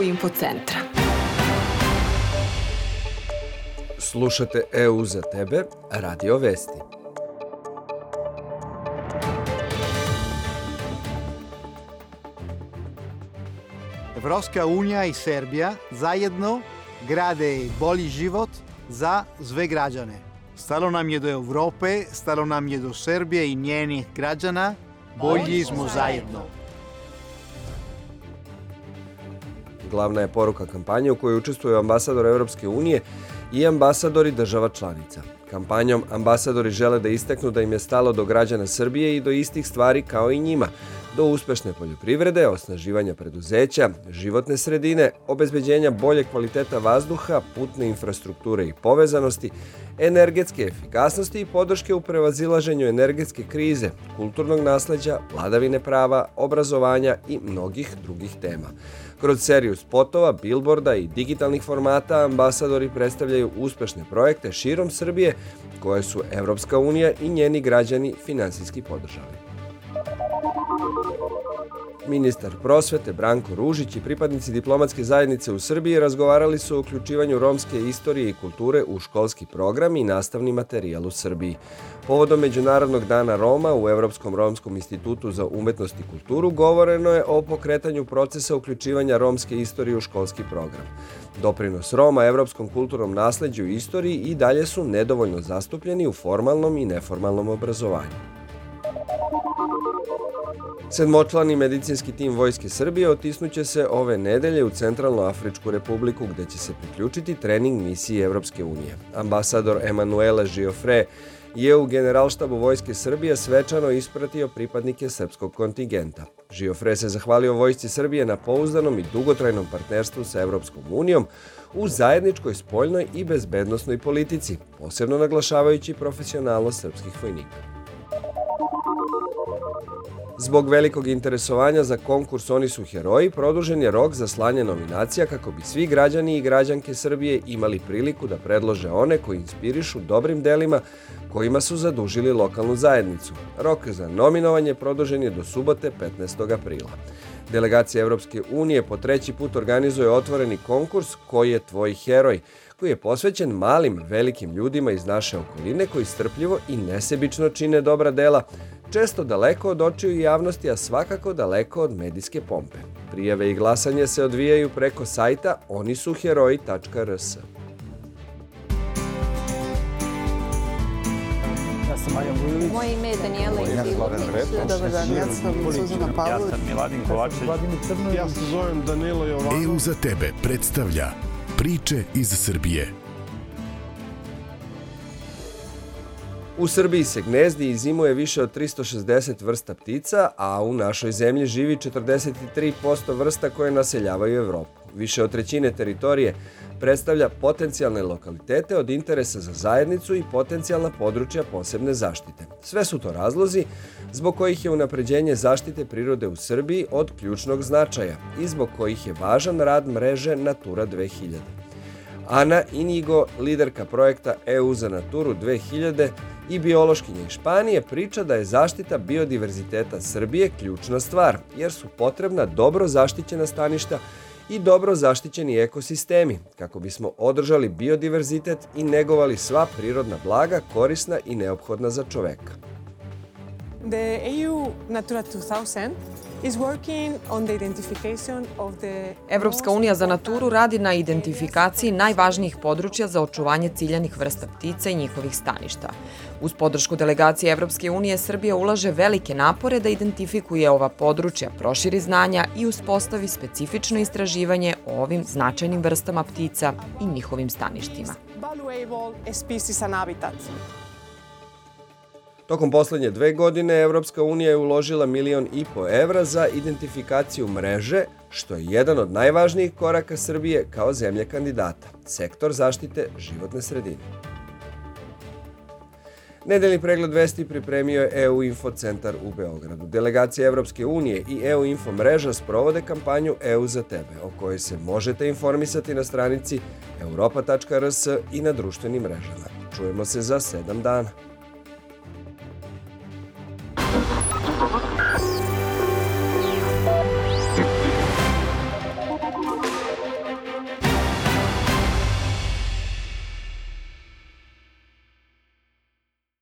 Info centra. Slušate EU za tebe, Radio Vesti. Evropska unija i Serbija zajedno grade bolji život za sve građane. Stalo nam je do Evrope, stalo nam je do Srbije i njenih građana. Bolji smo zajedno. Glavna je poruka kampanje u kojoj učestvuju ambasador Evropske unije i ambasadori država članica. Kampanjom ambasadori žele da istaknu da im je stalo do građana Srbije i do istih stvari kao i njima, do uspešne poljoprivrede, osnaživanja preduzeća, životne sredine, obezbeđenja boljeg kvaliteta vazduha, putne infrastrukture i povezanosti, energetske efikasnosti i podrške u prevazilaženju energetske krize, kulturnog nasleđa, vladavine prava, obrazovanja i mnogih drugih tema. Kroz seriju spotova, bilborda i digitalnih formata ambasadori predstavljaju uspešne projekte širom Srbije koje su Evropska unija i njeni građani finansijski podržali. Ministar prosvete Branko Ružić i pripadnici diplomatske zajednice u Srbiji razgovarali su o uključivanju romske istorije i kulture u školski program i nastavni materijal u Srbiji. Povodom Međunarodnog dana Roma u Evropskom romskom institutu za umetnost i kulturu govoreno je o pokretanju procesa uključivanja romske istorije u školski program. Doprinos Roma evropskom kulturnom nasleđu i istoriji i dalje su nedovoljno zastupljeni u formalnom i neformalnom obrazovanju. Sedmočlani medicinski tim Vojske Srbije otisnuće se ove nedelje u Centralnoafričku republiku gde će se priključiti trening misiji Evropske unije. Ambasador Emanuela Giofre je u Generalštabu Vojske Srbije svečano ispratio pripadnike srpskog kontingenta. Giofre se zahvalio Vojsci Srbije na pouzdanom i dugotrajnom partnerstvu sa Evropskom unijom u zajedničkoj spoljnoj i bezbednosnoj politici, posebno naglašavajući profesionalnost srpskih vojnika. Zbog velikog interesovanja za konkurs Oni su heroji, produžen je rok za slanje nominacija kako bi svi građani i građanke Srbije imali priliku da predlože one koji inspirišu dobrim delima kojima su zadužili lokalnu zajednicu. Rok za nominovanje produžen je do subote 15. aprila. Delegacija Evropske unije po treći put organizuje otvoreni konkurs Koji je tvoj heroj, koji je posvećen malim, velikim ljudima iz naše okoline koji strpljivo i nesebično čine dobra dela, često daleko od očiju javnosti, a svakako daleko od medijske pompe. Prijave i glasanje se odvijaju preko sajta onisuheroji.rs. Ja sam Marjan Vujović. Moje ime je Danijela Izilović. Dobar dan, ja sam Suzana Pavlović. Ja sam Miladin Kovačević. Ja se zovem Danilo Jovanović. EU za tebe predstavlja priče iz Srbije. U Srbiji se gnezdi i zimuje više od 360 vrsta ptica, a u našoj zemlji živi 43% vrsta koje naseljavaju Evropu. Više od trećine teritorije predstavlja potencijalne lokalitete od interesa za zajednicu i potencijalna područja posebne zaštite. Sve su to razlozi zbog kojih je unapređenje zaštite prirode u Srbiji od ključnog značaja i zbog kojih je važan rad mreže Natura 2000. Ana Inigo, liderka projekta EU za Naturu 2000 i biološkinja iz Španije, priča da je zaštita biodiverziteta Srbije ključna stvar, jer su potrebna dobro zaštićena staništa i dobro zaštićeni ekosistemi, kako bismo održali biodiverzitet i negovali sva prirodna blaga korisna i neophodna za čoveka. The EU Natura 2000 Evropska unija za naturu radi na identifikaciji najvažnijih područja za očuvanje ciljanih vrsta ptica i njihovih staništa. Uz podršku delegacije Evropske unije, Srbija ulaže velike napore da identifikuje ova područja, proširi znanja i uspostavi specifično istraživanje o ovim značajnim vrstama ptica i njihovim staništima. Tokom poslednje 2 godine Evropska unija je uložila 1,5 miliona evra za identifikaciju mreže, što je jedan od najvažnijih koraka Srbije kao zemlje kandidata, sektor zaštite životne sredine. Nedeljni pregled vesti pripremio je EU Info centar u Beogradu. Delegacija Evropske unije i EU Info mreža sprovode kampanju EU za tebe, o kojoj se možete informisati na stranici europa.rs i na društvenim mrežama. Čujemo se za 7 dana.